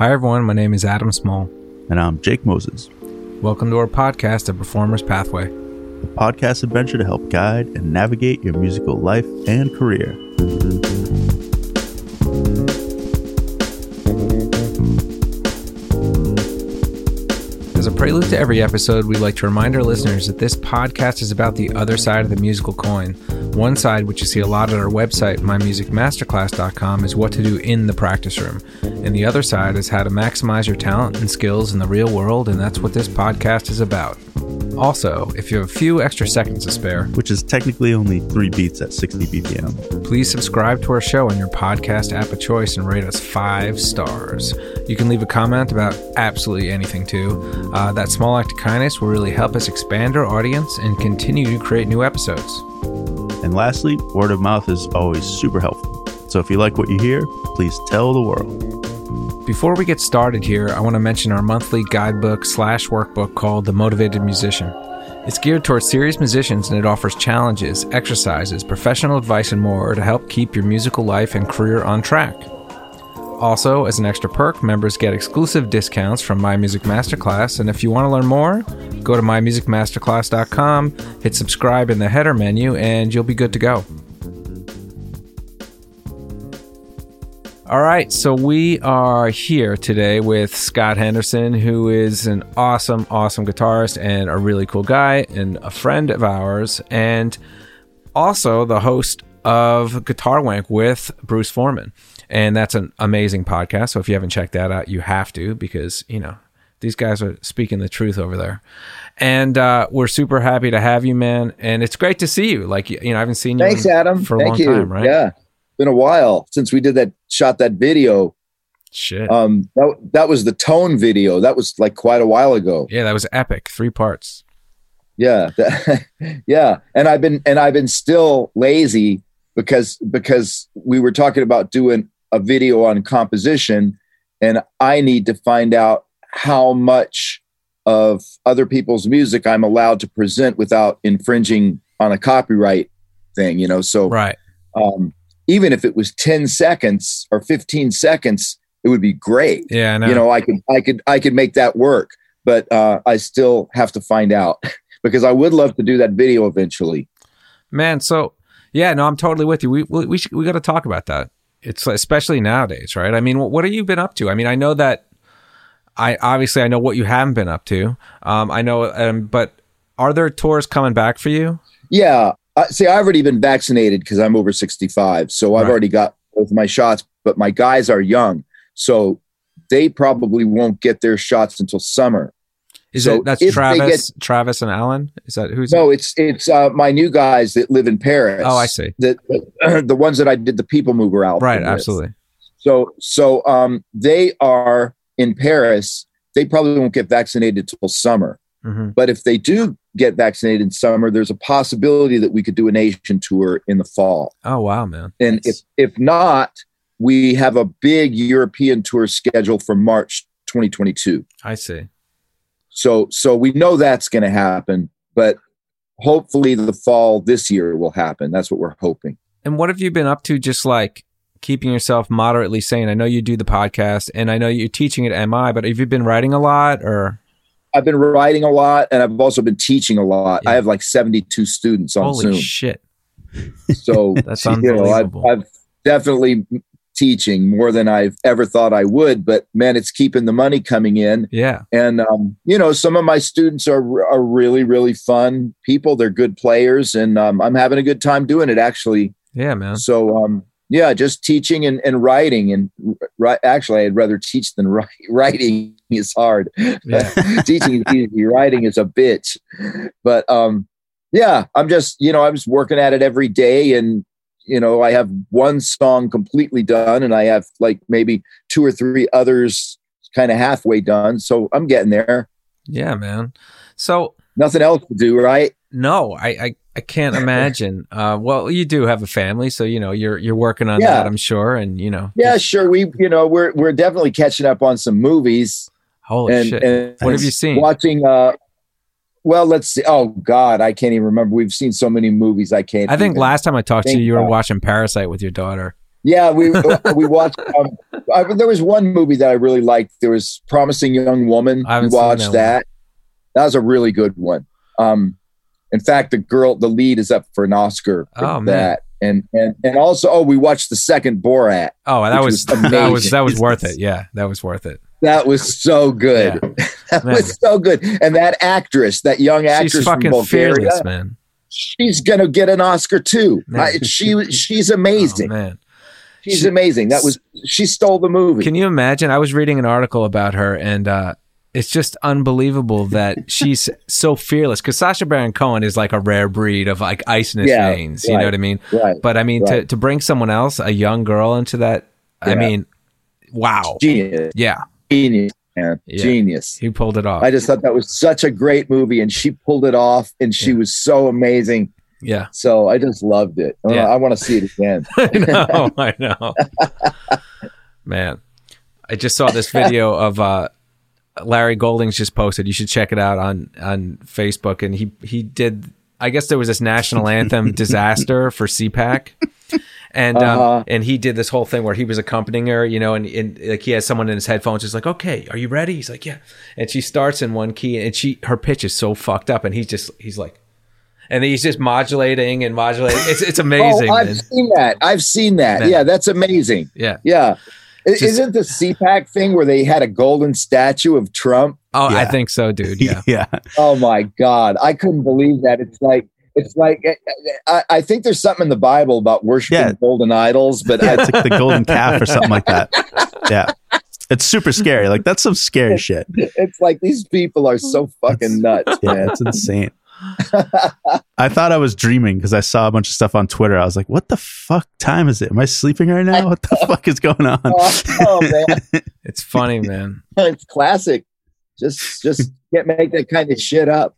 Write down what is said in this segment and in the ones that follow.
Hi everyone, my name is Adam Small. And I'm Jake Moses. Welcome to our podcast, The Performer's Pathway. A podcast adventure to help guide and navigate your musical life and career. As a prelude to every episode, we'd like to remind our listeners that this podcast is about the other side of the musical coin. One side, which you see a lot at our website, mymusicmasterclass.com, is what to do in the practice room. And the other side is how to maximize your talent and skills in the real world, and that's what this podcast is about. Also, if you have a few extra seconds to spare, which is technically only 3 beats at 60 BPM, please subscribe to our show on your podcast app of choice and rate us 5 stars. You can leave a comment about absolutely anything too. That small act of kindness will really help us expand our audience and continue to create new episodes. And lastly, word of mouth is always super helpful. So if you like what you hear, please tell the world. Before we get started here, I want to mention our monthly guidebook/workbook called The Motivated Musician. It's geared towards serious musicians, and it offers challenges, exercises, professional advice, and more to help keep your musical life and career on track. Also, as an extra perk, members get exclusive discounts from My Music Masterclass, and if you want to learn more, go to mymusicmasterclass.com, hit subscribe in the header menu, and you'll be good to go. All right, so we are here today with Scott Henderson, who is an awesome guitarist and a really cool guy and a friend of ours, and also the host of Guitar Wank with Bruce Foreman. And that's an amazing podcast. So if you haven't checked that out, you have to, because, you know, these guys are speaking the truth over there. And we're super happy to have you, man. And it's great to see you. Like, you know, I haven't seen you Thanks, Adam. for a long time, right? Yeah. Been a while since we shot that video. Shit. That was the Tone video. That was like quite a while ago. Yeah, that was epic. 3 parts. Yeah. Yeah. And I've been still lazy because we were talking about doing a video on composition, and I need to find out how much of other people's music I'm allowed to present without infringing on a copyright thing, you know? So, right. Even if it was 10 seconds or 15 seconds, it would be great. Yeah, I know. You know, I could make that work, but I still have to find out because I would love to do that video eventually. Man, so yeah, no, I'm totally with you. We got to talk about that. It's especially nowadays, right? I mean, what have you been up to? I mean, I know that I know what you haven't been up to. I know, but are there tours coming back for you? Yeah. See, I've already been vaccinated because I'm over 65. So I've already got both my shots, but my guys are young. So they probably won't get their shots until summer. That's Travis and Alan? Is that who's? No, it's my new guys that live in Paris. Oh, I see. The ones that I did the People Mover album. Right, with. absolutely. So they are in Paris. They probably won't get vaccinated till summer. Mm-hmm. But if they do get vaccinated in summer, there's a possibility that we could do an Asian tour in the fall. Oh, wow, man. And if not, we have a big European tour scheduled for March 2022. I see. So we know that's going to happen, but hopefully the fall this year will happen. That's what we're hoping. And what have you been up to, just like keeping yourself moderately sane? I know you do the podcast and I know you're teaching at MI, but have you been writing a lot or? I've been writing a lot, and I've also been teaching a lot. Yeah. I have like 72 students on Zoom. Holy shit. So that's unbelievable. I've definitely teaching more than I've ever thought I would, but man, it's keeping the money coming in. Yeah. And, you know, some of my students are really, really fun people. They're good players, and I'm having a good time doing it, actually. Yeah, man. So, yeah, just teaching and writing. And actually, I'd rather teach than write. Writing is hard. Yeah. Teaching is easy. Writing is a bitch. But yeah, I'm just working at it every day. And, you know, I have one song completely done, and I have like maybe 2 or 3 others kind of halfway done. So I'm getting there. Yeah, man. So nothing else to do, right? No, I can't imagine. Well, you do have a family, so you know you're working on that, I'm sure, and you know. Yeah, sure. We're definitely catching up on some movies. Holy shit! And what have you seen? Watching. Well, let's see. Oh God, I can't even remember. We've seen so many movies. I think last time I talked to you, you were watching Parasite with your daughter. Yeah, we watched. There was one movie that I really liked. There was Promising Young Woman. We watched that. That was a really good one. In fact, the lead is up for an Oscar for that. And also, we watched the second Borat. Oh, that was worth it. Yeah, that was worth it. That was so good. Yeah. That was so good. And that actress, that young actress, she's fucking from Bulgaria, fearless, man. She's gonna get an Oscar too. She's amazing. Oh, man. She's amazing. She stole the movie. Can you imagine? I was reading an article about her, and it's just unbelievable that she's so fearless. Because Sacha Baron Cohen is like a rare breed of like ice in his veins. You know what I mean? Right. But I mean, to bring someone else, a young girl, into that, I mean, wow. Genius. Yeah. Genius, man. Yeah. Genius. He pulled it off. I just thought that was such a great movie, and she pulled it off, and she was so amazing. Yeah. So I just loved it. Yeah. I want to see it again. I know. Man, I just saw this video of Larry Golding's just posted. You should check it out on Facebook. And he did, I guess there was this national anthem disaster for CPAC. And he did this whole thing where he was accompanying her, you know, and like he has someone in his headphones, just like, okay, are you ready? He's like, yeah. And she starts in one key, and her pitch is so fucked up, and he's like, and he's just modulating. It's amazing. I've seen that. Man. Yeah, that's amazing. Yeah. Yeah. Isn't the CPAC thing where they had a golden statue of Trump? Oh, yeah. I think so, dude. Yeah. Yeah. Oh my God. I couldn't believe that. It's like I think there's something in the Bible about worshiping golden idols, but it's like the golden calf or something like that. Yeah. It's super scary. Like, that's some scary shit. It's like these people are so fucking nuts, man. It's insane. I thought I was dreaming because I saw a bunch of stuff on Twitter. I was like, what the fuck time is it? Am I sleeping right now? What the fuck is going on? Oh man. It's funny, man. It's classic. Just can't make that kind of shit up.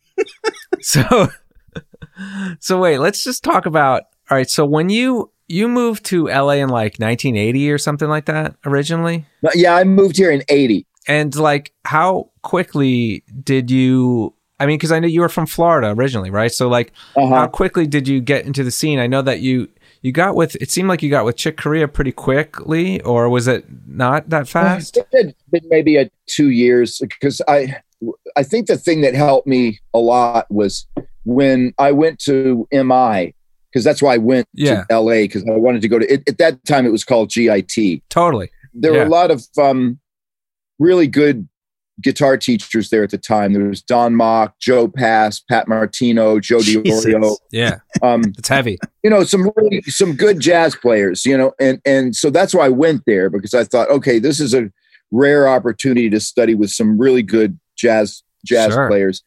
So wait, let's just talk about, all right, so when you moved to LA in like 1980 or something like that originally? Yeah, I moved here in 80. And like, how quickly did you, I mean, because I know you were from Florida originally, right? So like, how quickly did you get into the scene? I know that you got with, it seemed like you got with Chick Corea pretty quickly, or was it not that fast? It had been maybe 2 years, because I think the thing that helped me a lot was when I went to MI, because that's why I went to LA, because I wanted to go to it. At that time, it was called GIT. Totally. There were a lot of really good guitar teachers there at the time. There was Don Mock, Joe Pass, Pat Martino, Joe DiOrio. Yeah. It's heavy. You know, some good jazz players, you know, and so that's why I went there, because I thought, okay, this is a rare opportunity to study with some really good jazz players.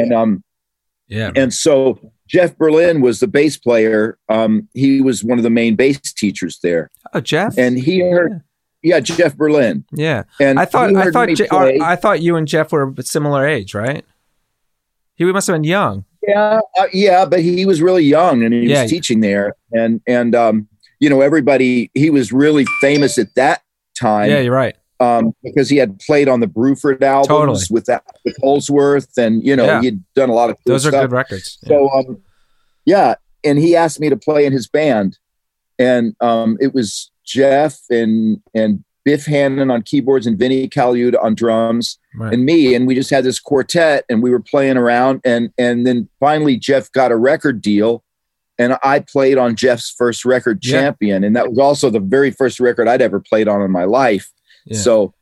And so Jeff Berlin was the bass player. He was one of the main bass teachers there. Oh, Jeff. And he heard Jeff Berlin. Yeah. And I thought you and Jeff were a similar age, right? He must have been young. Yeah, but he was really young, and he was teaching there. And you know, he was really famous at that time. Yeah, you're right. Because he had played on the Bruford albums with Holsworth, and you know, he'd done a lot of cool those stuff. Are good records. So and he asked me to play in his band, and it was Jeff and Biff Hannon on keyboards and Vinny Colaiuta on drums, and me, and we just had this quartet, and we were playing around, and then finally Jeff got a record deal, and I played on Jeff's first record, Champion, and that was also the very first record I'd ever played on in my life. Yeah. So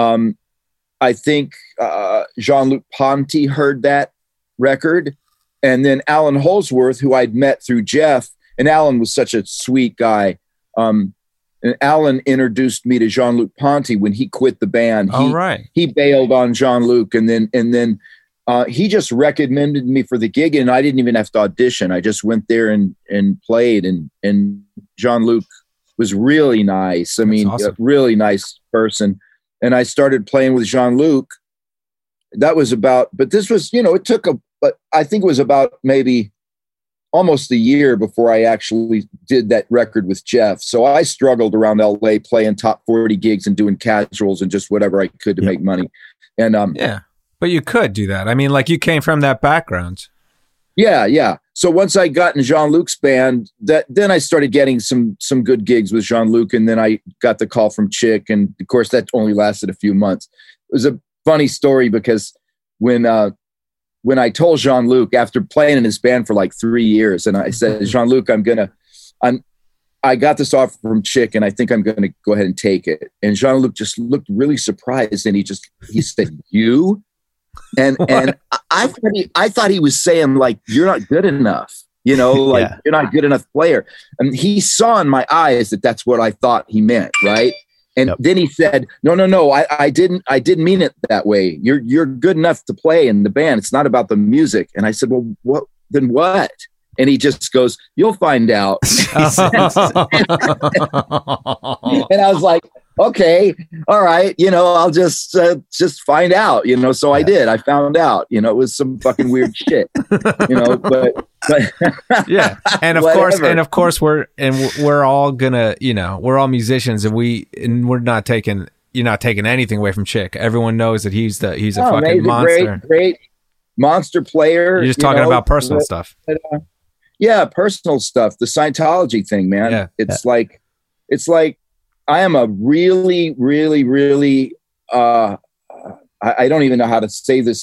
I think Jean-Luc Ponty heard that record, and then Alan Holsworth, who I'd met through Jeff, and Alan was such a sweet guy. And Alan introduced me to Jean-Luc Ponty when he quit the band. He bailed on Jean-Luc, and then he just recommended me for the gig, and I didn't even have to audition. I just went there and played, and Jean-Luc was really nice. I mean, awesome. A really nice person. And I started playing with Jean-Luc. That was but this was, you know, but I think it was about maybe almost a year before I actually did that record with Jeff. So I struggled around LA playing top 40 gigs and doing casuals and just whatever I could to make money. And but you could do that. I mean, like, you came from that background. Yeah. so once I got in Jean-Luc's band, then I started getting some good gigs with Jean-Luc, and then I got the call from Chick, and of course that only lasted a few months. It was a funny story because when I told Jean-Luc after playing in his band for like 3 years, and I said, Jean-Luc, I got this offer from Chick, and I think I'm going to go ahead and take it. And Jean-Luc just looked really surprised, and he said, "You?" And I thought he was saying like, "You're not good enough," you're not a good enough player. And he saw in my eyes that that's what I thought he meant, right? And then he said, "No, I didn't mean it that way. You're good enough to play in the band. It's not about the music." And I said, "Well, what? Then what?" And he just goes, "You'll find out." And I was like, "Okay, all right, I'll just find out, So I did. I found out, it was some fucking weird shit, but yeah. And of course we're all gonna, we're all musicians, and we're not taking, you're not taking anything away from Chick. Everyone knows that he's a fucking monster. Great monster player. You're just talking about personal stuff. Yeah, personal stuff. The Scientology thing, man. Yeah. It's like I am a really, really, really. I don't even know how to say this.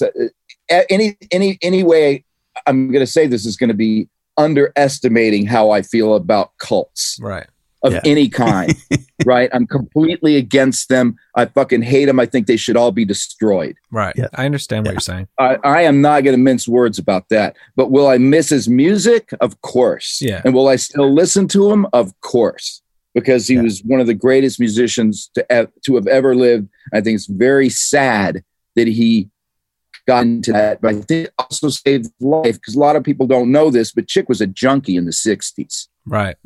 Any way I'm going to say this is going to be underestimating how I feel about cults, right? Of any kind, right? I'm completely against them. I fucking hate them. I think they should all be destroyed. Right. Yeah. I understand what you're saying. I am not going to mince words about that. But will I miss his music? Of course. Yeah. And will I still listen to him? Of course. Because he was one of the greatest musicians to have ever lived. I think it's very sad that he got into that. But I think it also saved life, because a lot of people don't know this, but Chick was a junkie in the 60s. Right.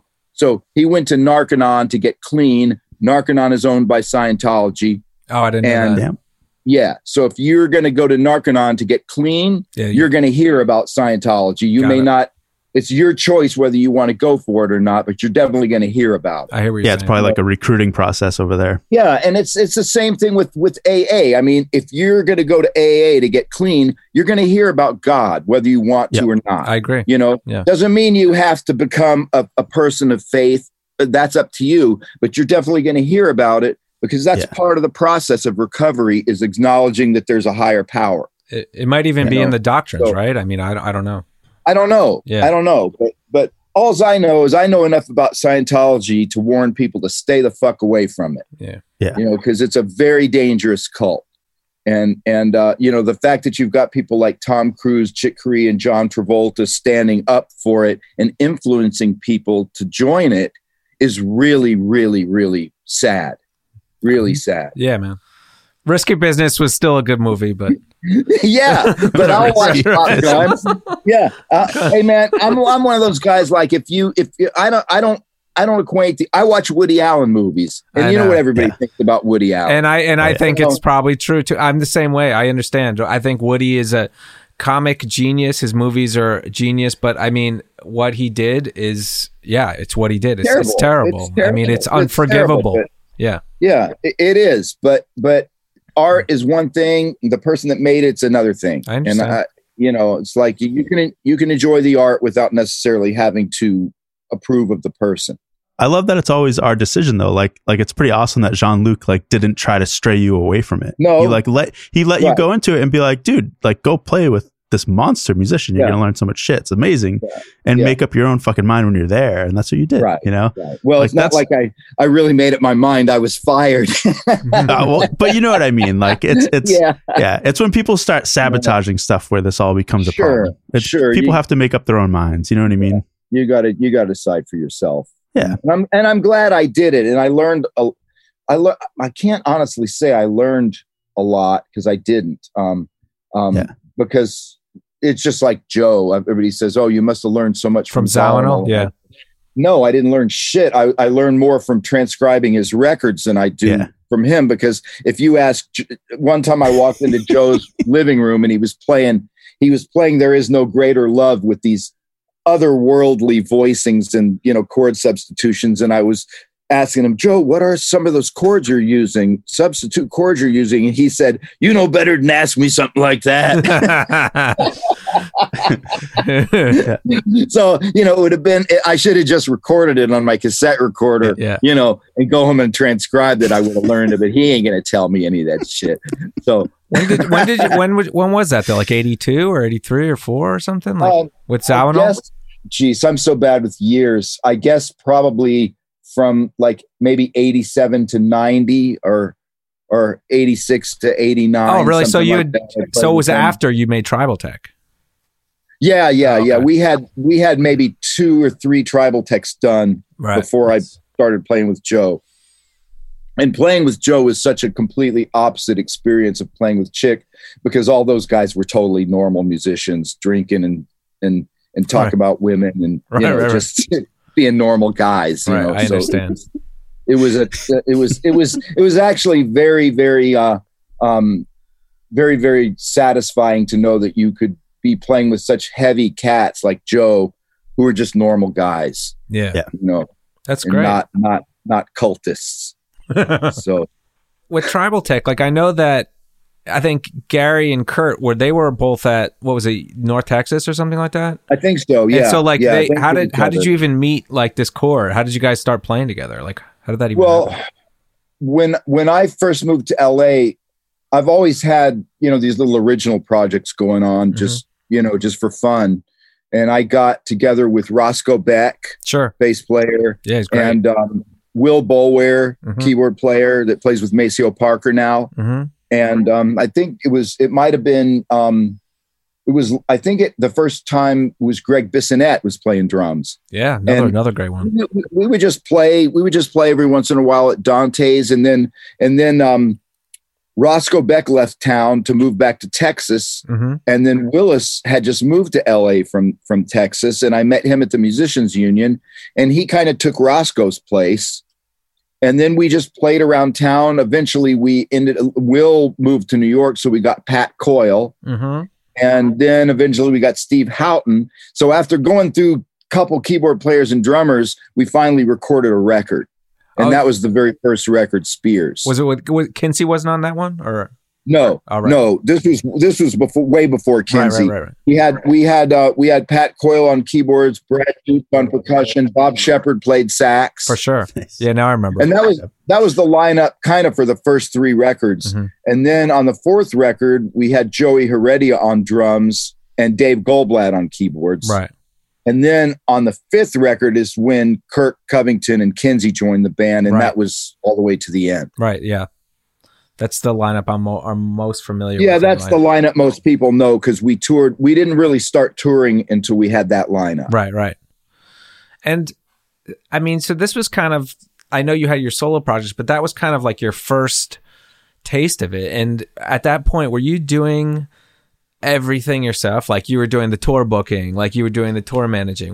So he went to Narconon to get clean. Narconon is owned by Scientology. Oh, I didn't know that. Yeah. So if you're going to go to Narconon to get clean, you're going to hear about Scientology. You may not. It's your choice whether you want to go for it or not, but you're definitely going to hear about it. I hear what you're saying. It's probably like a recruiting process over there. Yeah, and it's the same thing with AA. I mean, if you're going to go to AA to get clean, you're going to hear about God, whether you want to or not. I agree. Doesn't mean you have to become a person of faith. That's up to you, but you're definitely going to hear about it, because that's part of the process of recovery, is acknowledging that there's a higher power. It might even be in the doctrines, right? I mean, I don't know. I don't know. Yeah. I don't know. But all I know is I know enough about Scientology to warn people to stay the fuck away from it. Yeah. Yeah. Because it's a very dangerous cult. And the fact that you've got people like Tom Cruise, Chick Corea, and John Travolta standing up for it and influencing people to join it is really, really, really sad. Really sad. Yeah, man. Risky Business was still a good movie, but yeah, but I'll watch Top Gun. Yeah, hey man, I'm one of those guys. Like if I don't equate. I watch Woody Allen movies, and you know what everybody thinks about Woody Allen. And I think it's probably true too. I'm the same way. I understand. I think Woody is a comic genius. His movies are genius, but I mean, what he did is it's what he did. It's terrible. I mean, it's unforgivable. Terrible, yeah, it is. But art is one thing. The person that made it's another thing. I understand. And it's like you can enjoy the art without necessarily having to approve of the person. I love that it's always our decision though. Like it's pretty awesome that Jean-Luc didn't try to stray you away from it. No, he let you go into it and be like, dude, go play with this monster musician. You're gonna learn so much shit. It's amazing, and make up your own fucking mind when you're there. And that's what you did. Right. Right. Well, it's not like I really made up my mind. I was fired. But you know what I mean. Like it's it's when people start sabotaging stuff where this all becomes a problem. People have to make up their own minds. You know what I mean? You got to decide for yourself. Yeah. And I'm glad I did it. And I learned. I can't honestly say I learned a lot, because I didn't. Because it's just like Joe. Everybody says, "Oh, you must have learned so much from Zawinul." Yeah. No, I didn't learn shit. I learned more from transcribing his records than I do from him. Because if you ask, one time I walked into Joe's living room and he was playing "There Is No Greater Love" with these otherworldly voicings and chord substitutions, and I was asking him, "Joe, what are some of those chords you're using, substitute chords you're using?" And he said, "You know better than ask me something like that." So, it would have been, I should have just recorded it on my cassette recorder, and go home and transcribe it. I would have learned it, but he ain't going to tell me any of that shit. So when was that though? Like 82 or 83 or 4 or something? Like with Zawinul? Geez, I'm so bad with years. I guess probably from like maybe 87 to 90 or 86 to 89. Oh, really? So so it was after you made Tribal Tech. Yeah. We had maybe 2 or 3 Tribal Techs done before I started playing with Joe. And playing with Joe was such a completely opposite experience of playing with Chick, because all those guys were totally normal musicians, drinking and talk about women and just being normal guys. I understand. It was actually very, very, very, very satisfying to know that you could be playing with such heavy cats like Joe, who are just normal guys. Yeah. That's great. Not cultists. So with Tribal Tech, like I know that I think Gary and Kurt they were both at, what was it, North Texas or something like that? I think so. Yeah. And so like how did you even meet like this core? How did you guys start playing together? Like how did that even happen? When I first moved to LA, I've always had, these little original projects going on, just for fun. And I got together with Roscoe Beck, bass player. Yeah, he's great. And Will Boulware, keyboard player that plays with Maceo Parker now. And I think it might have been, the first time was Greg Bissonette was playing drums. Yeah. Another great one. We would just play every once in a while at Dante's. And then Roscoe Beck left town to move back to Texas. And then Willis had just moved to LA from Texas. And I met him at the Musicians Union, and he kind of took Roscoe's place. And then we just played around town. Eventually Will moved to New York. So we got Pat Coyle. And then eventually we got Steve Houghton. So after going through a couple keyboard players and drummers, we finally recorded a record. And that was the very first record, Spears. Was it with Kinsey wasn't on that one, or? No, no. This was way before Kinsey. Right. We had Pat Coyle on keyboards, Brad Duke on percussion, Bob Shepard played sax. For sure. Yeah, now I remember. And that was the lineup kind of for the first 3 records. And then on the 4th record, we had Joey Heredia on drums and Dave Goldblatt on keyboards. Right. And then on the 5th record is when Kirk Covington and Kinsey joined the band, and that was all the way to the end. Right, yeah. That's the lineup I'm most familiar with. Yeah, that's the lineup most people know, because we toured. We didn't really start touring until we had that lineup. Right. And I mean, so this was kind of, I know you had your solo projects, but that was kind of like your first taste of it. And at that point, were you doing everything yourself? Like you were doing the tour booking, like you were doing the tour managing?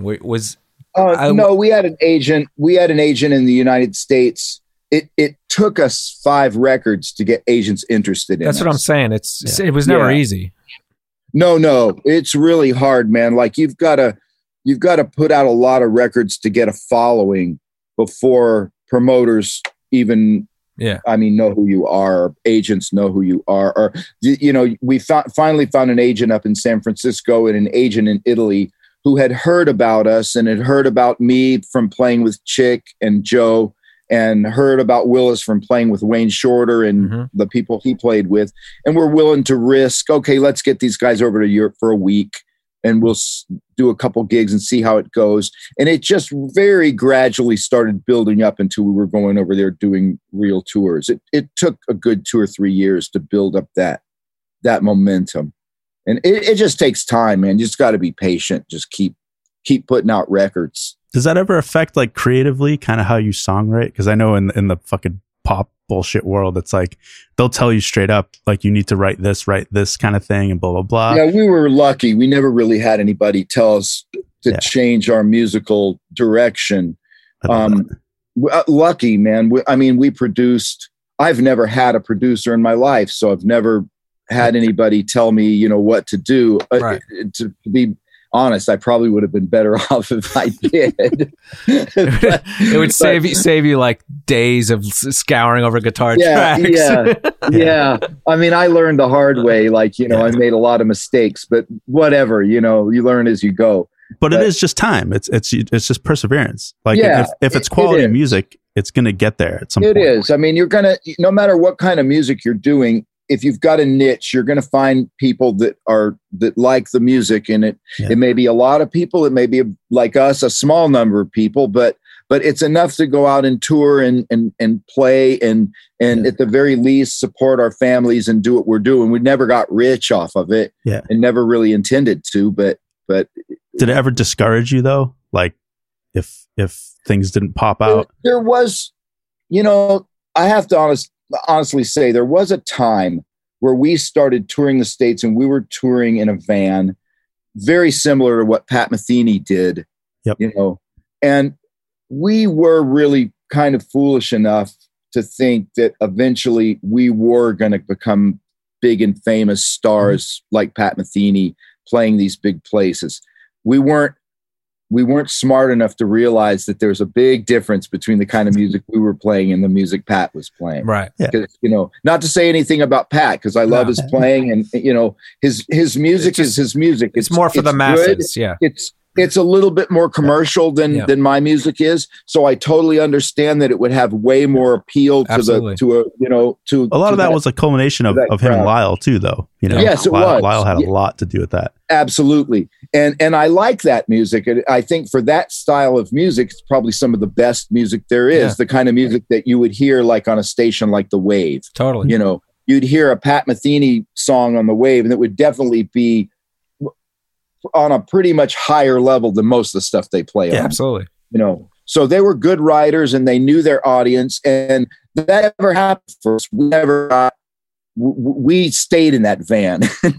No, we had an agent. We had an agent in the United States. It took us 5 records to get agents interested in us. That's what I'm saying. It was never easy. No, it's really hard, man. Like you've got to put out a lot of records to get a following before promoters even know who you are, or agents know who you are. Or we finally found an agent up in San Francisco and an agent in Italy who had heard about us and had heard about me from playing with Chick and Joe, and heard about Willis from playing with Wayne Shorter and the people he played with. And we're willing to risk, okay, let's get these guys over to Europe for a week and we'll do a couple gigs and see how it goes. And it just very gradually started building up until we were going over there doing real tours. It took a good 2 or 3 years to build up that momentum. And it just takes time, man. You just got to be patient. Just keep putting out records. Does that ever affect like creatively kind of how you songwrite? Because I know in the fucking pop bullshit world, it's like they'll tell you straight up, like you need to write this kind of thing and blah, blah, blah. Yeah, we were lucky. We never really had anybody tell us to change our musical direction. Lucky, man. We produced. I've never had a producer in my life, so I've never had anybody tell me, what to do. honest, I probably would have been better off if I did. It would save you like days of scouring over guitar tracks. Yeah. I mean, I learned the hard way. Like, I made a lot of mistakes, but whatever, you learn as you go. But it is just time. It's just perseverance. Like if it's quality music, it's going to get there at some point. It is. I mean, you're going to, no matter what kind of music you're doing, if you've got a niche, you're going to find people that like the music in it. Yeah. It may be a lot of people. It may be like us, a small number of people, but it's enough to go out and tour and play and at the very least support our families and do what we're doing. We never got rich off of it and never really intended to, but did it ever discourage you though? Like if things didn't pop out? There was, I have to honestly say there was a time where we started touring the States and we were touring in a van, very similar to what Pat Metheny did, and we were really kind of foolish enough to think that eventually we were going to become big and famous stars like Pat Metheny playing these big places. We weren't smart enough to realize that there's a big difference between the kind of music we were playing and the music Pat was playing. Right. Because, not to say anything about Pat, because I love his playing and, his music is his music. It's more for the masses. Good. Yeah. It's a little bit more commercial than my music is. So I totally understand that it would have way more appeal to a lot of that was a culmination of him and Lyle too, though. Yes, it was. Lyle had a lot to do with that. Absolutely. And I like that music. And I think for that style of music, it's probably some of the best music there is. The kind of music that you would hear like on a station like The Wave. Totally. You'd hear a Pat Metheny song on The Wave, and it would definitely be on a pretty much higher level than most of the stuff they play on. Absolutely. So they were good writers and they knew their audience, and that never happened for us. We stayed in that van.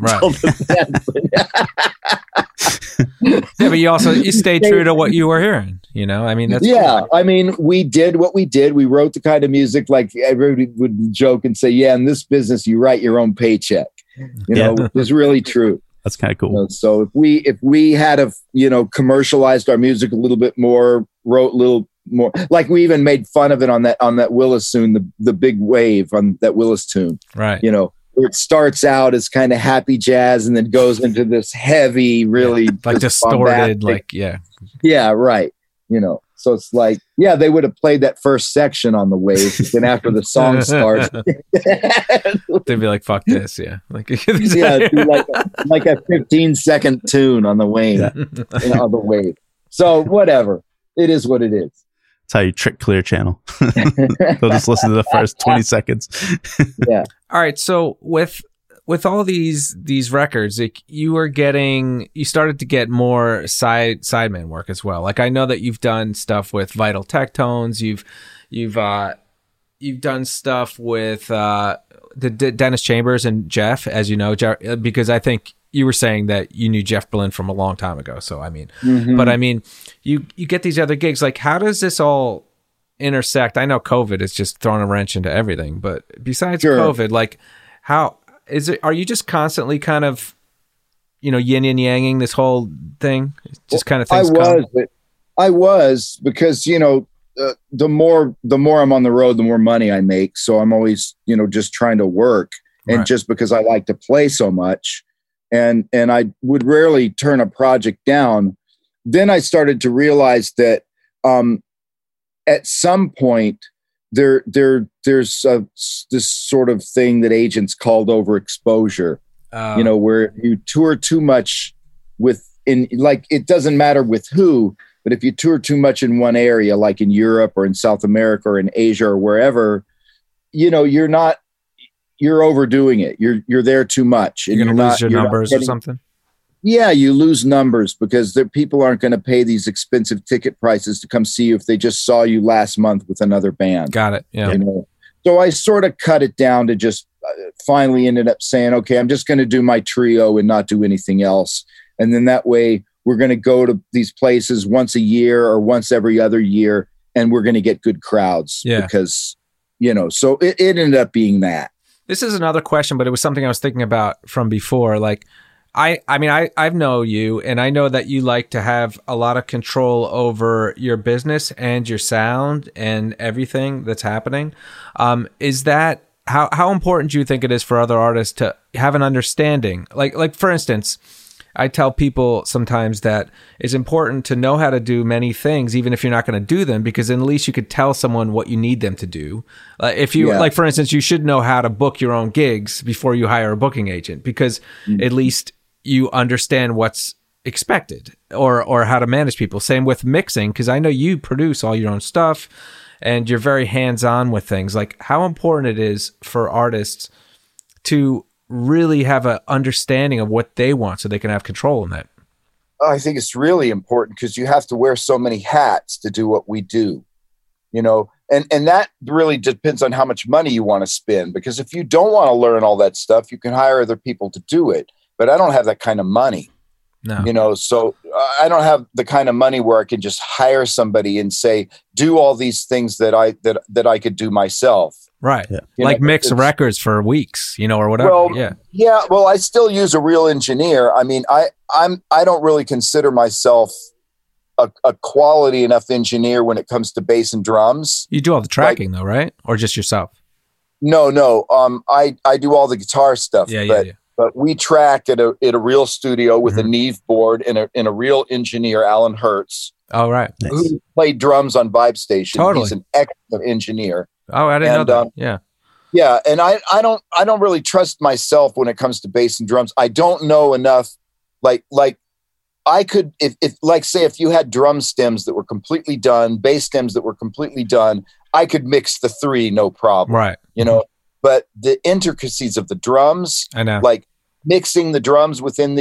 But you stayed true to what you were hearing, I mean, that's cool. I mean, we did what we did. We wrote the kind of music like everybody would joke and say, in this business, you write your own paycheck. It was really true. That's kind of cool. So if we had commercialized our music a little bit more, wrote a little more, like we even made fun of it on that Willis tune, the big wave on that Willis tune, right? Where it starts out as kind of happy jazz and then goes into this heavy, really like distorted, right. So it's like, they would have played that first section on the Wave, and after the song starts, they'd be like, "Fuck this!" Yeah, like like a 15-second tune on the Wave, on the Wave. So whatever, it is what it is. That's how you trick Clear Channel. They'll just listen to the first 20 seconds. Yeah. All right. So with all these records, like you started to get more sideman work as well. Like I know that you've done stuff with Vital Tectones. You've done stuff with the Dennis Chambers and Jeff, as you know, because I think you were saying that you knew Jeff Berlin from a long time ago. So I mean, but I mean, you get these other gigs. Like, how does this all intersect? I know COVID has just thrown a wrench into everything, but besides COVID, like how is it? Are you just constantly kind of, yin and yanging this whole thing? Just kind of things. I was because the more I'm on the road, the more money I make. So I'm always just trying to work, and just because I like to play so much, and I would rarely turn a project down. Then I started to realize that at some point, there's this sort of thing that agents called overexposure, where you tour too much it doesn't matter with who, but if you tour too much in one area, like in Europe or in South America or in Asia or wherever, you're overdoing it. You're there too much. You're going to lose your numbers or something. Yeah, you lose numbers because people aren't going to pay these expensive ticket prices to come see you if they just saw you last month with another band. Got it. Yeah. So I sort of cut it down to just finally ended up saying, okay, I'm just going to do my trio and not do anything else. And then that way we're going to go to these places once a year or once every other year, and we're going to get good crowds. Yeah. Because, so it ended up being that. This is another question, but it was something I was thinking about from before. Like, I know you, and I know that you like to have a lot of control over your business and your sound and everything that's happening. Is that how important do you think it is for other artists to have an understanding? Like for instance, I tell people sometimes that it's important to know how to do many things, even if you're not going to do them, because at least you could tell someone what you need them to do. If you, like, for instance, you should know how to book your own gigs before you hire a booking agent, because at least you understand what's expected or how to manage people. Same with mixing, because I know you produce all your own stuff and you're very hands-on with things. Like, how important it is for artists to really have an understanding of what they want so they can have control in that. I think it's really important because you have to wear so many hats to do what we do, you know, and that really depends on how much money you want to spend, because if you don't want to learn all that stuff, you can hire other people to do it. But I don't have that kind of money, you know, so I don't have the kind of money where I can just hire somebody and say, do all these things that I could do myself. Right. Yeah. Like mix records for weeks, you know, or whatever. Well, yeah. Well, I still use a real engineer. I mean, I don't really consider myself a quality enough engineer when it comes to bass and drums. You do all the tracking though, right? Or just yourself? No. I do all the guitar stuff. But we track at a real studio with a Neve board and a real engineer, Alan Hertz. Oh, right. Who played drums on Vibe Station. Totally. He's an excellent engineer. Oh, I didn't know that. Yeah. And I don't really trust myself when it comes to bass and drums. I don't know enough. Like I could, if like, say, if you had drum stems that were completely done, bass stems that were completely done, I could mix the three, no problem. Right. You know, but the intricacies of the drums, I know, like mixing the drums within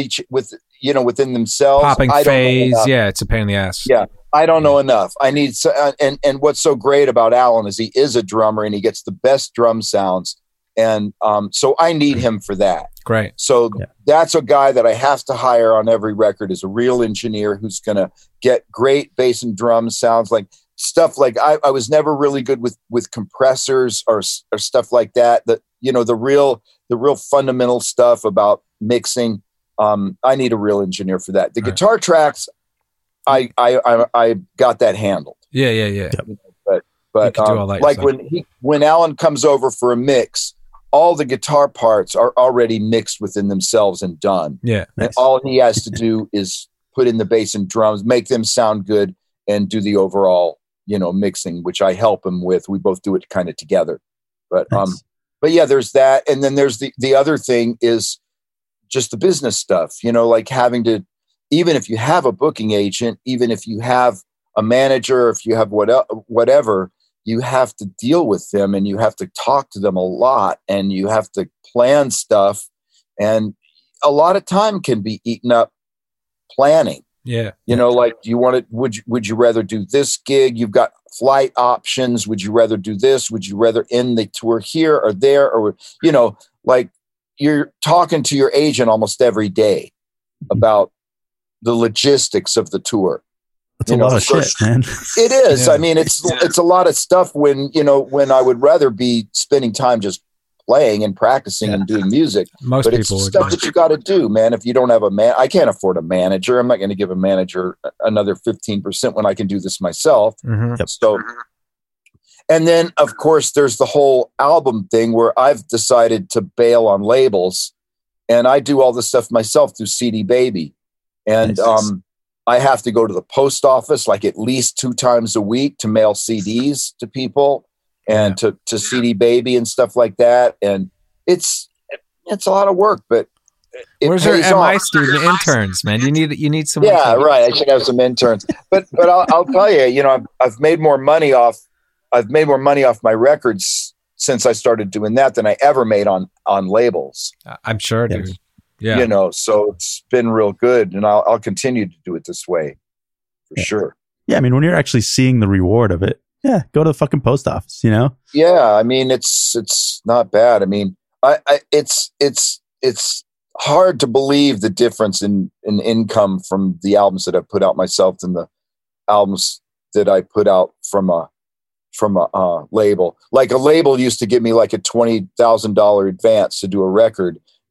themselves, popping phase. Yeah. It's a pain in the ass. Yeah. I don't know enough. I need and what's so great about Alan is he is a drummer and he gets the best drum sounds. And so I need him for that. Great. So that's a guy that I have to hire on every record, is a real engineer who's going to get great bass and drum sounds, like stuff like I was never really good with compressors or stuff like that. That, you know, the real fundamental stuff about mixing. I need a real engineer for that. The guitar tracks, I got that handled. Yeah. But like when Alan comes over for a mix, all the guitar parts are already mixed within themselves and done. Yeah. And all he has to do is put in the bass and drums, make them sound good, and do the overall, you know, mixing, which I help him with. We both do it kind of together. But but yeah, there's that. And then there's the other thing is just the business stuff, you know, like having to, even if you have a booking agent, even if you have a manager, if you have whatever, you have to deal with them and you have to talk to them a lot and you have to plan stuff. And a lot of time can be eaten up planning. Yeah. You know, like, do you want to, would you rather do this gig? You've got flight options. Would you rather do this? Would you rather end the tour here or there? Or, you know, like, you're talking to your agent almost every day about the logistics of the tour. It's a lot of shit, man. It is. I mean, it's a lot of stuff when I would rather be spending time just playing and practicing and doing music. Most but people it's stuff that you got to do, man. If you don't have I can't afford a manager. I'm not going to give a manager another 15% when I can do this myself. Mm-hmm. So, and then of course there's the whole album thing where I've decided to bail on labels, and I do all this stuff myself through CD Baby. And I have to go to the post office like at least 2 times a week to mail CDs to people and to CD Baby and stuff like that. And it's a lot of work, but where's your MI student interns, man? You need some. Yeah, right. I should have some interns, but I'll tell you, you know, I've made more money off my records since I started doing that than I ever made on labels. I'm sure, dude. Yeah. You know, so it's been real good, and I'll continue to do it this way for sure. Yeah. I mean, when you're actually seeing the reward of it, go to the fucking post office, you know? Yeah. I mean, it's not bad. I mean, it's hard to believe the difference in income from the albums that I've put out myself than the albums that I put out from a label. Like, a label used to give me like a $20,000 advance to do a record.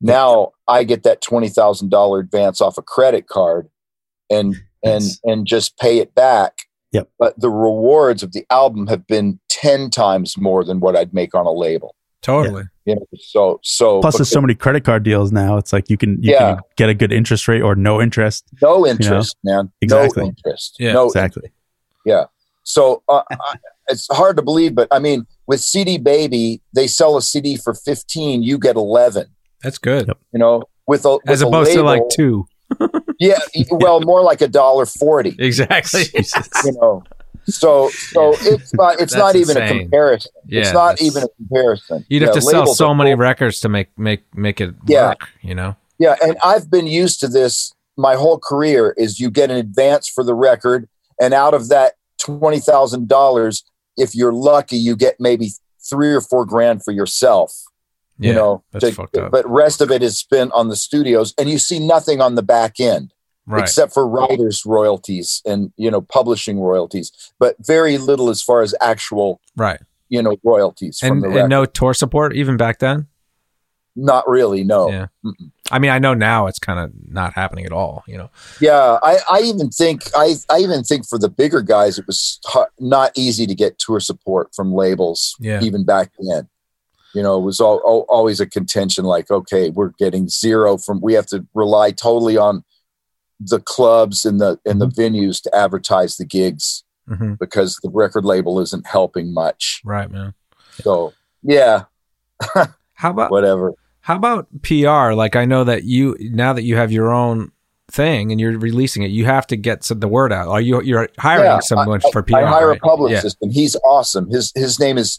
Now I get that $20,000 advance off a credit card and just pay it back. Yep. But the rewards of the album have been 10 times more than what I'd make on a label. Totally. You know, so plus there's so many credit card deals now. It's like you can get a good interest rate or no interest. No interest, man. Exactly. No interest. Yeah, no exactly. Interest. Yeah. So it's hard to believe, but I mean, with CD Baby, they sell a CD for 15, you get 11. That's good. Yep. You know, with as opposed to like 2. Yeah, well, more like $1.40. Exactly. You know, so it's not even a comparison. Yeah, it's not even a comparison. You'd have to sell so many records to make it work. You know. Yeah, and I've been used to this my whole career. Is you get an advance for the record, and out of that $20,000, if you're lucky, you get maybe $3 or $4 grand for yourself. Yeah, you know, that's fucked up. But rest of it is spent on the studios, and you see nothing on the back end, right, except for writers' royalties and, you know, publishing royalties, but very little as far as actual, right, you know, royalties from the record. And no tour support even back then. Not really, no. Yeah. I mean, I know now it's kind of not happening at all. You know. Yeah, I even think for the bigger guys, it was not easy to get tour support from labels. Yeah. Even back then. You know, it was always a contention like, okay, we're getting zero we have to rely totally on the clubs and the venues to advertise the gigs because the record label isn't helping much. Right, man. So, yeah. How about whatever? How about PR? Like, I know that now that you have your own thing and you're releasing it, you have to get the word out. You're hiring someone for PR? I hire right? a publicist and he's awesome. His name is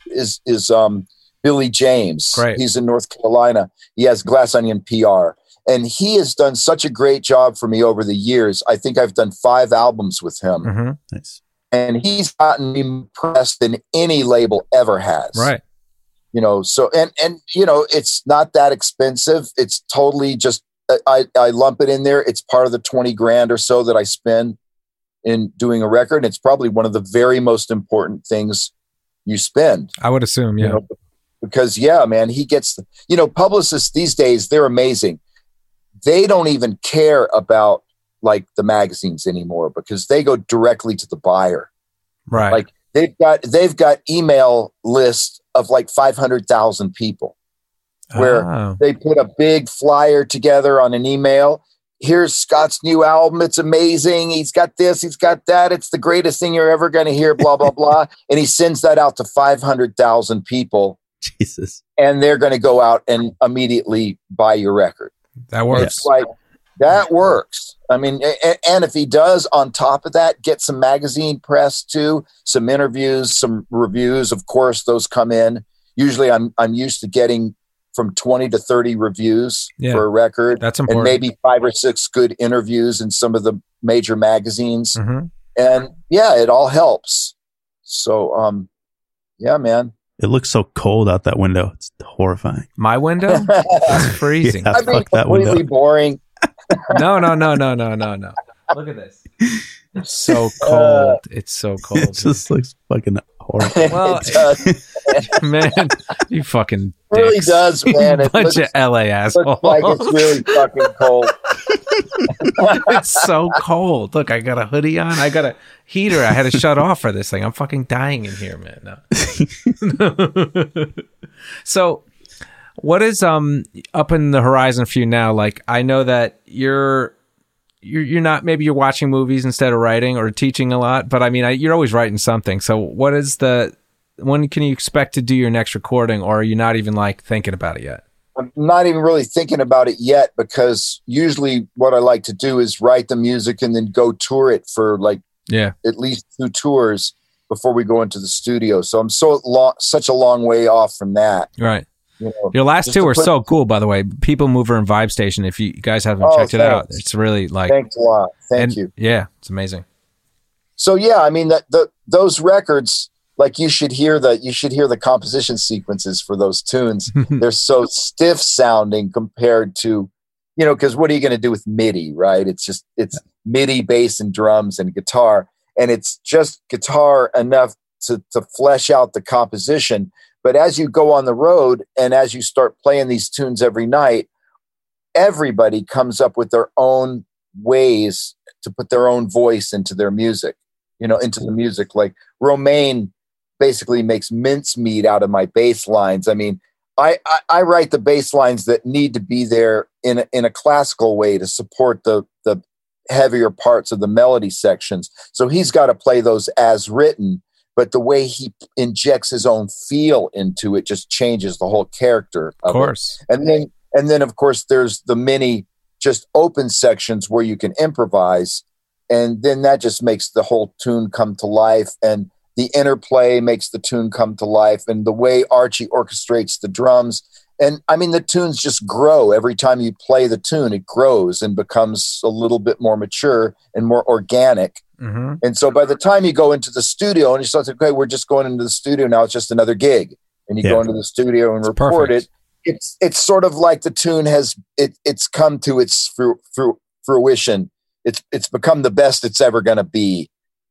Billy James. Great. He's in North Carolina. He has Glass Onion PR. And he has done such a great job for me over the years. I think I've done 5 albums with him. Mm-hmm. Nice. And he's gotten me press than any label ever has. Right. You know, so, and you know, it's not that expensive. It's totally just, I lump it in there. It's part of the 20 grand or so that I spend in doing a record. It's probably one of the very most important things you spend. I would assume, yeah. You know, because, yeah, man, he gets, you know, publicists these days, they're amazing. They don't even care about like the magazines anymore because they go directly to the buyer. Right. Like they've got email lists of like 500,000 people where they put a big flyer together on an email. Here's Scott's new album. It's amazing. He's got this, he's got that. It's the greatest thing you're ever going to hear, blah, blah, blah. And he sends that out to 500,000 people. Jesus. And they're going to go out and immediately buy your record. That works. It's like, that works. I mean, and if he does, on top of that, get some magazine press too, some interviews, some reviews. Of course, those come in. Usually I'm used to getting from 20 to 30 reviews for a record. That's important. And maybe 5 or 6 good interviews in some of the major magazines. Mm-hmm. And yeah, it all helps. So, yeah, man. It looks so cold out that window. It's horrifying. My window? It's freezing. Yeah, I mean, that completely window. boring. No. Look at this. It's so cold. It's so cold. It just looks fucking horrible. Well, It does. man, you fucking It really dicks. does, man. It Bunch of LA assholes. looks like it's really fucking cold. It's so cold. Look, I got a hoodie on. I got a heater. I had to shut off for this thing. I'm fucking dying in here, man. No. So, what is up in the horizon for you now? Like, I know that you're not, maybe you're watching movies instead of writing or teaching a lot, but I mean, you're always writing something. So, when can you expect to do your next recording, or are you not even like thinking about it yet? I'm not even really thinking about it yet, because usually what I like to do is write the music and then go tour it for like at least 2 tours before we go into the studio. So I'm such a long way off from that. Right. You know, your last 2 were so cool, by the way. People Mover and Vibe Station. If you guys haven't checked it out, it's really like. Thanks a lot. Thank you. Yeah, it's amazing. So yeah, I mean those records, like you should hear the composition sequences for those tunes. They're so stiff sounding compared to, you know, because what are you going to do with MIDI, right? It's MIDI, bass, and drums and guitar, and it's just guitar enough to flesh out the composition. But as you go on the road and as you start playing these tunes every night, everybody comes up with their own ways to put their own voice into their music, into the music. Like Romain basically makes mincemeat out of my bass lines. I mean, I write the bass lines that need to be there in a classical way to support the heavier parts of the melody sections. So he's got to play those as written, but the way he injects his own feel into it just changes the whole character of course. It. And then of course there's the many just open sections where you can improvise, and then that just makes the whole tune come to life, and the interplay makes the tune come to life, and the way Archie orchestrates the drums. And I mean, the tunes just grow. Every time you play the tune, it grows and becomes a little bit more mature and more organic. Mm-hmm. And so by the time you go into the studio and you start to, okay, we're just going into the studio now, it's just another gig. And you go into the studio and record it. It's sort of like the tune has, it's come to its fruition. It's become the best it's ever going to be,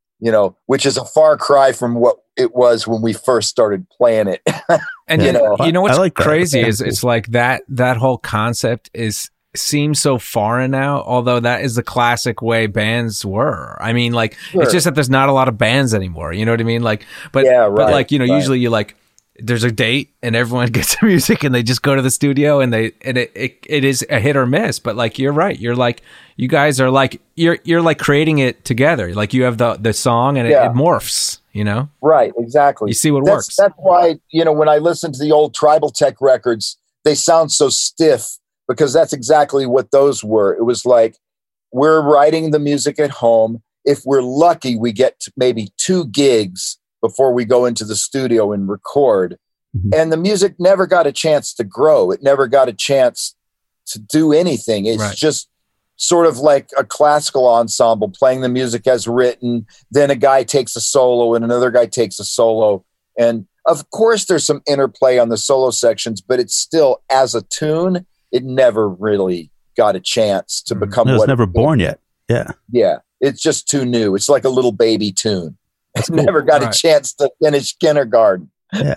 which is a far cry from what it was when we first started playing it. And you know what's like crazy is it's like that whole concept seems so foreign now, although that is the classic way bands were. I mean, like, sure. It's just that there's not a lot of bands anymore. You know what I mean? Like, but like, usually you like, there's a date and everyone gets the music and they just go to the studio and it is a hit or miss. But like, you're right. You're like, you guys are like, you're like creating it together. Like you have the song and it morphs, Right. Exactly. You see what works. That's why, when I listen to the old Tribal Tech records, they sound so stiff, because that's exactly what those were. It was like, we're writing the music at home. If we're lucky, we get maybe 2 gigs before we go into the studio and record. Mm-hmm. And the music never got a chance to grow. It never got a chance to do anything. It's just sort of like a classical ensemble playing the music as written. Then a guy takes a solo and another guy takes a solo. And of course there's some interplay on the solo sections, but it's still, as a tune, it never really got a chance to become what it was never born yet. Yeah. Yeah. It's just too new. It's like a little baby tune. It's never got a chance to finish kindergarten. Yeah.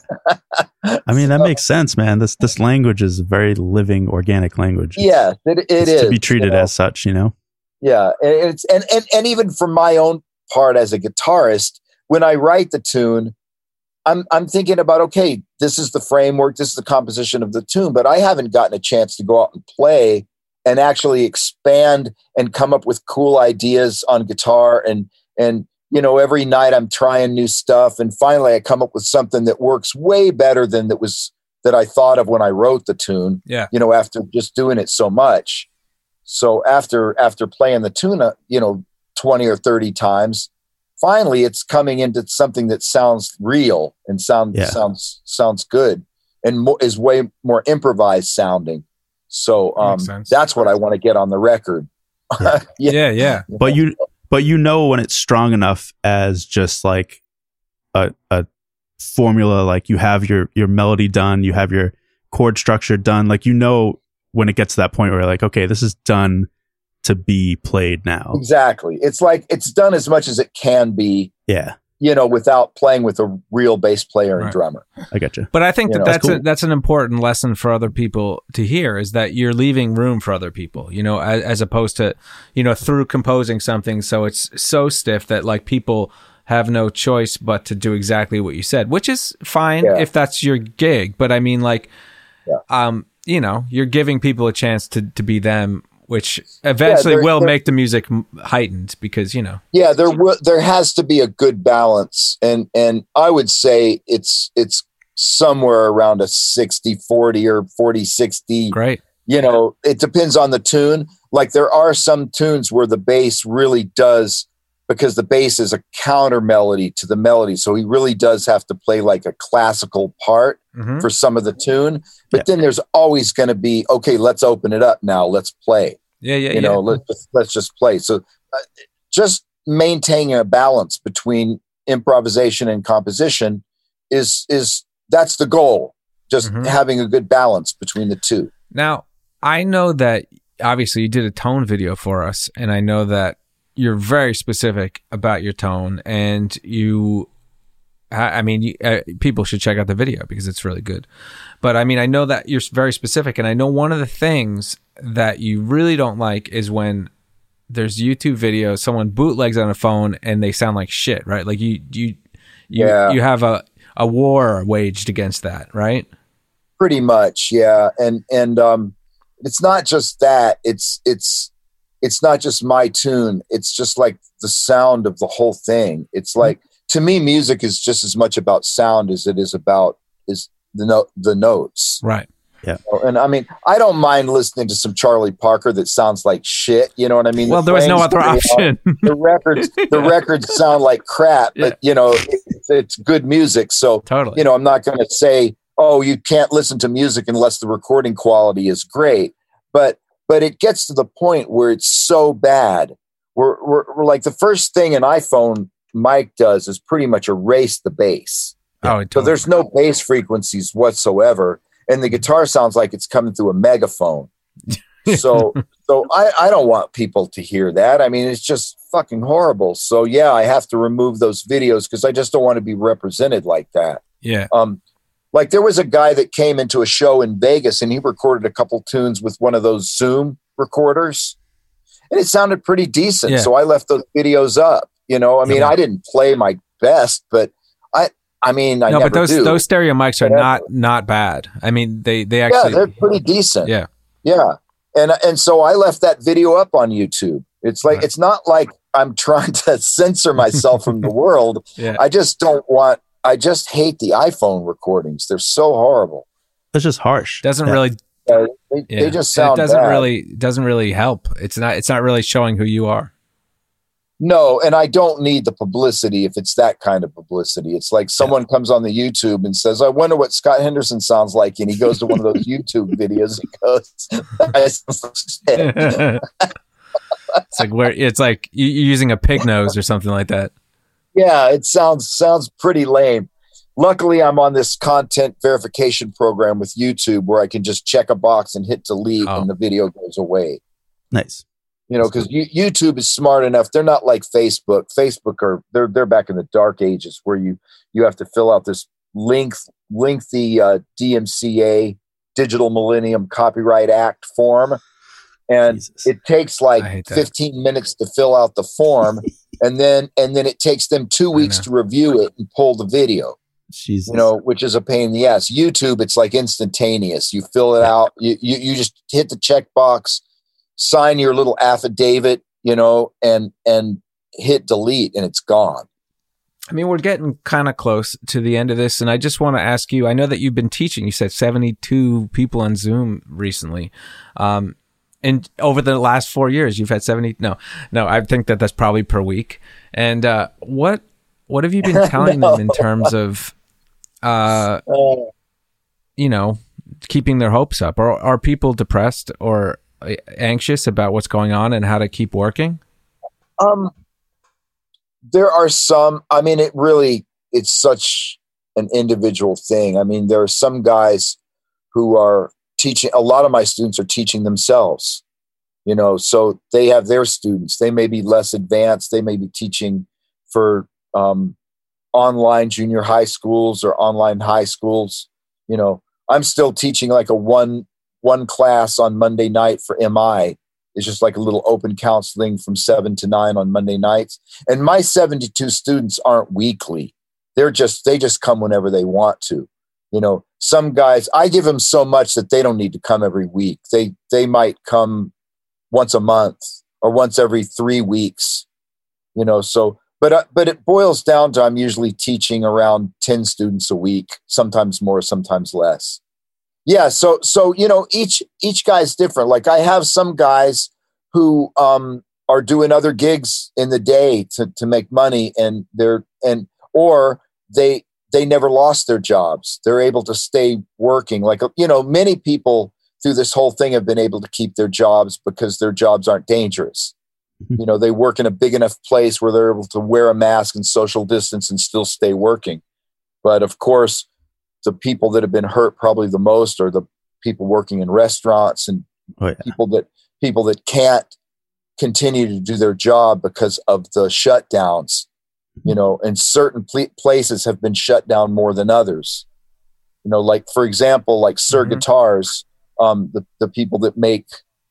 I mean, that makes sense, man. This language is a very living, organic language. Yeah, it is to be treated as such, Yeah. And even from my own part as a guitarist, when I write the tune, I'm thinking about, okay, this is the framework, this is the composition of the tune, but I haven't gotten a chance to go out and play and actually expand and come up with cool ideas on guitar. And every night I'm trying new stuff. And finally I come up with something that works way better than that I thought of when I wrote the tune, after just doing it so much. So after playing the tune, 20 or 30 times, finally it's coming into something that sounds real and sounds good and is way more improvised sounding. So that's what I want to get on the record. Yeah. But when it's strong enough as just like a formula, like you have your melody done, you have your chord structure done, like when it gets to that point where you're like, okay, this is done to be played now. Exactly. It's like it's done as much as it can be. Yeah. Without playing with a real bass player and drummer. I got you. But I think that's an important lesson for other people to hear, is that you're leaving room for other people, as opposed to, through composing something so it's so stiff that like people have no choice but to do exactly what you said, which is fine if that's your gig. But I mean, like, you're giving people a chance to be them, which eventually will make the music heightened, because there has to be a good balance, and I would say it's somewhere around a 60-40 or 40-60. Great. It depends on the tune. Like there are some tunes where the bass really does, because the bass is a counter melody to the melody, so he really does have to play like a classical part for some of the tune. But then there's always going to be, okay, let's open it up now. Let's play. Let's just play. So just maintaining a balance between improvisation and composition is that's the goal. Just having a good balance between the two. Now, I know that obviously you did a tone video for us, and I know that you're very specific about your tone, and people should check out the video because it's really good. But I mean, I know that you're very specific, and I know one of the things that you really don't like is when there's YouTube videos, someone bootlegs on a phone and they sound like shit, right? Like you have a war waged against that, right? Pretty much, yeah. And it's not just that. It's not just my tune. It's just like the sound of the whole thing. It's like, to me, music is just as much about sound as it is about the notes. Right. Yeah. And I mean, I don't mind listening to some Charlie Parker that sounds like shit. You know what I mean? Well, there was no other option. The records sound like crap, but it's good music. So totally. I'm not going to say, oh, you can't listen to music unless the recording quality is great. But it gets to the point where it's so bad. We're like, the first thing an iPhone mic does is pretty much erase the bass. Oh, totally. So there's no bass frequencies whatsoever. And the guitar sounds like it's coming through a megaphone. So I don't want people to hear that. I mean, it's just fucking horrible. So yeah, I have to remove those videos because I just don't want to be represented like that. Yeah. Like there was a guy that came into a show in Vegas and he recorded a couple tunes with one of those Zoom recorders, and it sounded pretty decent. Yeah. So I left those videos up. I mean, I didn't play my best, but I mean, I never but do. those stereo mics are not bad. I mean, they actually, they're pretty decent. Yeah. Yeah. And so I left that video up on YouTube. It's like, It's not like I'm trying to censor myself from the world. Yeah. I just hate the iPhone recordings. They're so horrible. That's just harsh. Doesn't really, they just sound it bad. doesn't really help. It's not really showing who you are. No, and I don't need the publicity if it's that kind of publicity. It's like someone comes on the YouTube and says, I wonder what Scott Henderson sounds like. And he goes to one of those YouTube videos and goes, it's like you're using a pig nose or something like that. Yeah, it sounds pretty lame. Luckily, I'm on this content verification program with YouTube where I can just check a box and hit delete and the video goes away. Nice. Because YouTube is smart enough. They're not like Facebook. They're back in the dark ages where you have to fill out this lengthy DMCA, Digital Millennium Copyright Act form. And it takes like 15 minutes to fill out the form. and then it takes them 2 weeks to review it and pull the video. Jesus. Which is a pain in the ass. YouTube, it's like instantaneous. You fill it out. You just hit the checkbox, sign your little affidavit, and hit delete, and it's gone. I mean, we're getting kind of close to the end of this, and I just want to ask you, I know that you've been teaching, you said 72 people on Zoom recently. And over the last 4 years, you've had 70. No, I think that's probably per week. And what have you been telling them in terms of, keeping their hopes up? Or are people depressed or anxious about what's going on and how to keep working? There are some. I mean, it's such an individual thing. I mean, there are some guys who are teaching. A lot of my students are teaching themselves, so they have their students. They may be less advanced. They may be teaching for online junior high schools or online high schools. I'm still teaching like a one class on Monday night for MI. It's just like a little open counseling from 7 to 9 on Monday nights. And my 72 students aren't weekly. They just come whenever they want to. Some guys, I give them so much that they don't need to come every week. They might come once a month or once every 3 weeks, so, but it boils down to, I'm usually teaching around 10 students a week, sometimes more, sometimes less. Yeah. So, each guy's different. Like I have some guys who, are doing other gigs in the day to make money, and or they never lost their jobs. They're able to stay working. Like, many people through this whole thing have been able to keep their jobs because their jobs aren't dangerous. They work in a big enough place where they're able to wear a mask and social distance and still stay working. But of course, the people that have been hurt probably the most are the people working in restaurants and people that can't continue to do their job because of the shutdowns. And certain places have been shut down more than others. Like for example, like Sir Guitars, the people that make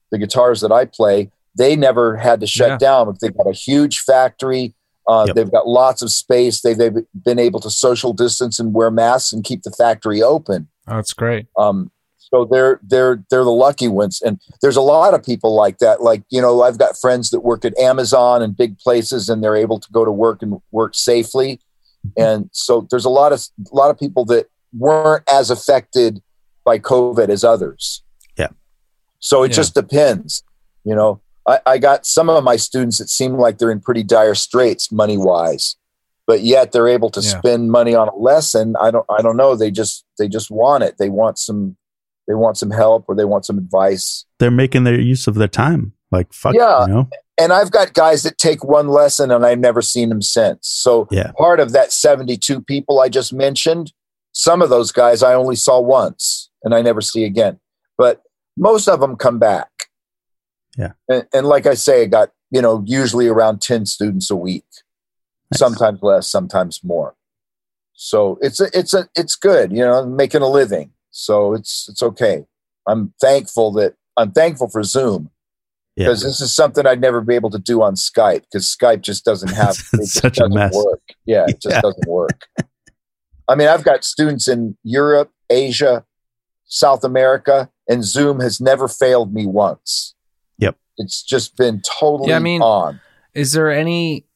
the guitars that I play, they never had to shut down because they've got a huge factory. They've got lots of space. They've been able to social distance and wear masks and keep the factory open. Oh, that's great. So they're the lucky ones. And there's a lot of people like that. Like, you know, I've got friends that work at Amazon and big places, and they're able to go to work and work safely. And so there's a lot of people that weren't as affected by COVID as others. Yeah. So it just depends. You know, I got some of my students that seem like they're in pretty dire straits money wise, but yet they're able to spend money on a lesson. I don't know. They just want it. They want some help, or they want some advice. They're making their use of their time. Like, fuck, you know? And I've got guys that take one lesson and I've never seen them since. So part of that 72 people I just mentioned, some of those guys I only saw once and I never see again, but most of them come back. Yeah. And like I say, I got, you know, usually around 10 students a week, sometimes less, sometimes more. So it's good, you know, making a living. So it's okay. I'm thankful for Zoom, because this is something I'd never be able to do on Skype, because Skype just doesn't have, it such just a mess. Work. Yeah, it just doesn't work. I mean, I've got students in Europe, Asia, South America, and Zoom has never failed me once. Yep. It's just been totally on. Is there any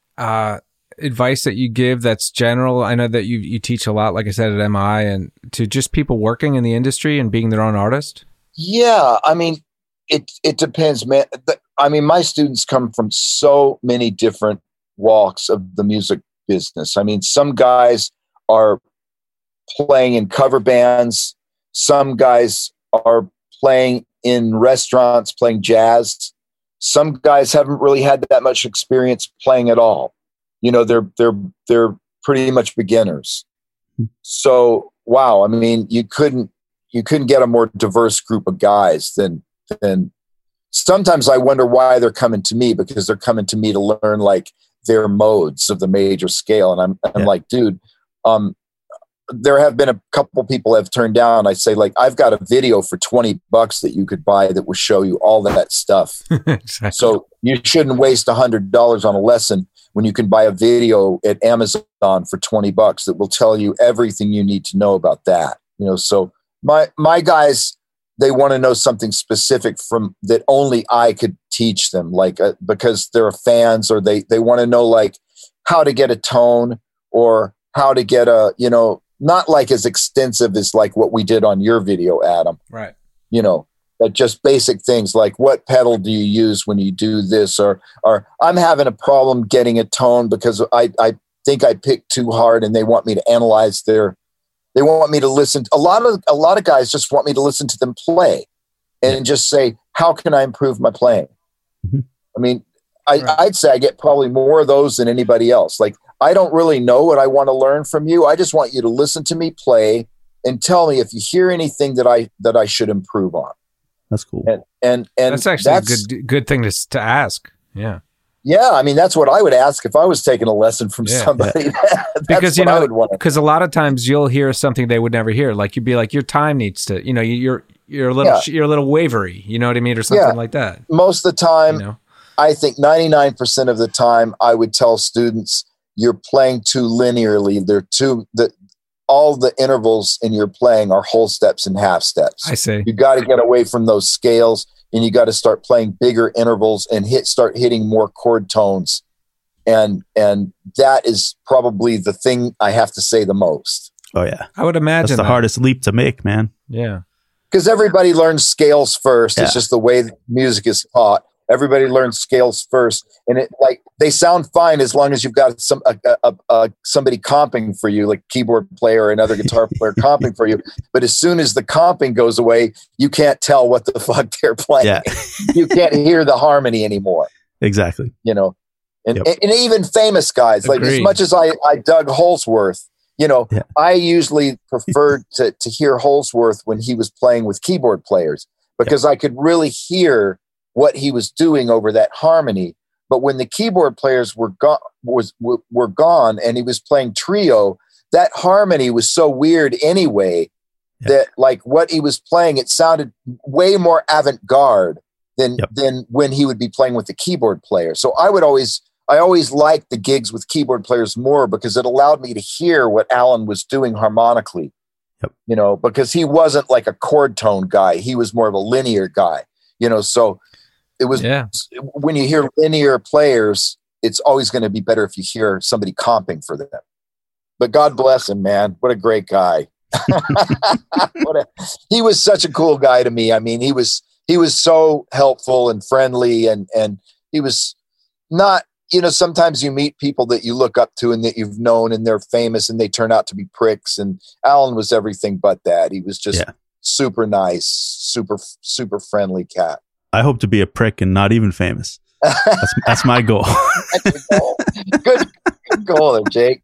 advice that you give that's general? I know that you teach a lot, like I said, at MI, and to just people working in the industry and being their own artist? Yeah, I mean, it depends, man. I mean, my students come from so many different walks of the music business. I mean, some guys are playing in cover bands. Some guys are playing in restaurants, playing jazz. Some guys haven't really had that much experience playing at all. You know, they're pretty much beginners. So, wow. I mean, you couldn't get a more diverse group of guys than sometimes I wonder why they're coming to me, because they're coming to me to learn like their modes of the major scale. And I'm like, dude, there have been a couple people have turned down. I say, like, I've got a video for $20 that you could buy that will show you all that stuff. Exactly. So you shouldn't waste $100 on a lesson when you can buy a video at Amazon for $20 that will tell you everything you need to know about that. You know, so my guys, they want to know something specific from that only I could teach them, like because they're fans, or they want to know like how to get a tone, or how to get a, you know, not like as extensive as like what we did on your video, Adam. Right. You know, that just basic things like what pedal do you use when you do this, or I'm having a problem getting a tone because I think I picked too hard, and they want me to analyze they want me to listen. A lot of guys just want me to listen to them play and just say, how can I improve my playing? Mm-hmm. I mean, I'd say I get probably more of those than anybody else. Like, I don't really know what I want to learn from you. I just want you to listen to me play and tell me if you hear anything that I should improve on. That's cool. And that's actually a good thing to ask. Yeah. Yeah, I mean, that's what I would ask if I was taking a lesson from somebody. Yeah. Because, you know, because a lot of times you'll hear something they would never hear. Like, you'd be like, your time needs to, you know, you're a little wavery, you know what I mean? Or something like that. Most of the time, you know? I think 99% of the time I would tell students, you're playing too linearly. All the intervals in your playing are whole steps and half steps. I see. You got to get away from those scales, and you got to start playing bigger intervals and start hitting more chord tones. And that is probably the thing I have to say the most. Oh yeah. I would imagine that's the hardest leap to make, man. Yeah. Because everybody learns scales first. Yeah. It's just the way that music is taught. Everybody learns scales first, and they sound fine as long as you've got somebody comping for you, like keyboard player or another guitar player comping for you. But as soon as the comping goes away, you can't tell what the fuck they're playing. Yeah. You can't hear the harmony anymore. Exactly. You know, and even famous guys, like as much as I dug Holsworth, you know, I usually preferred to hear Holsworth when he was playing with keyboard players, because I could really hear what he was doing over that harmony. But when the keyboard players were gone and he was playing trio, that harmony was so weird anyway that like what he was playing, it sounded way more avant-garde than when he would be playing with the keyboard player. So I always liked the gigs with keyboard players more because it allowed me to hear what Alan was doing harmonically. You know, because he wasn't like a chord tone guy. He was more of a linear guy, you know, so it was when you hear linear players, it's always going to be better if you hear somebody comping for them. But God bless him, man. What a great guy. He was such a cool guy to me. I mean, he was so helpful and friendly, and he was not, you know, sometimes you meet people that you look up to and that you've known and they're famous and they turn out to be pricks. And Alan was everything but that. He was just super nice, super friendly cat. I hope to be a prick and not even famous. That's my goal. Good goal there, Jake.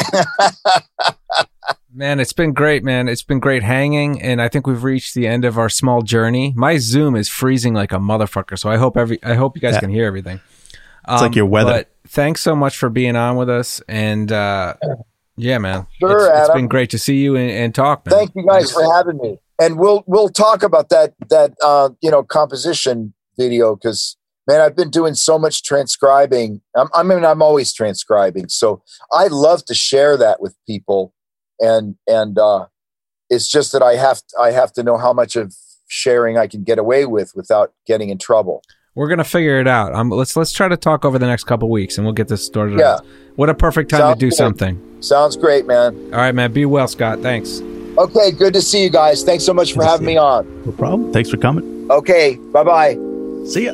Man, it's been great, man. It's been great hanging, and I think we've reached the end of our small journey. My Zoom is freezing like a motherfucker, so I hope you guys can hear everything. It's like your weather. But thanks so much for being on with us, and yeah, man, sure, it's been great to see you and talk, man. Thank you guys for having me, and we'll talk about that you know, composition video, because man, I've been doing so much transcribing. I'm always transcribing, so I love to share that with people, and it's just that I have to know how much of sharing I can get away with without getting in trouble. We're gonna figure it out. Let's try to talk over the next couple of weeks, and we'll get this started. Yeah, what a perfect time to do something. Sounds great, man. All right, man. Be well, Scott. Thanks. Okay, good to see you guys. Thanks so much for having me on. No problem. Thanks for coming. Okay, bye-bye. See ya.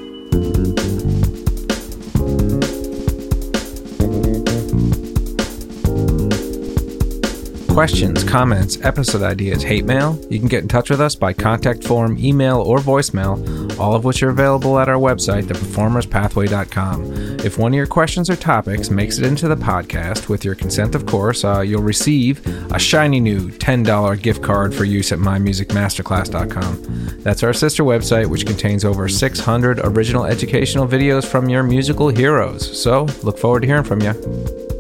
Questions, comments, episode ideas, hate mail? You can get in touch with us by contact form, email, or voicemail, all of which are available at our website, theperformerspathway.com. If one of your questions or topics makes it into the podcast, with your consent, of course, you'll receive a shiny new $10 gift card for use at mymusicmasterclass.com. That's our sister website, which contains over 600 original educational videos from your musical heroes. So, look forward to hearing from you.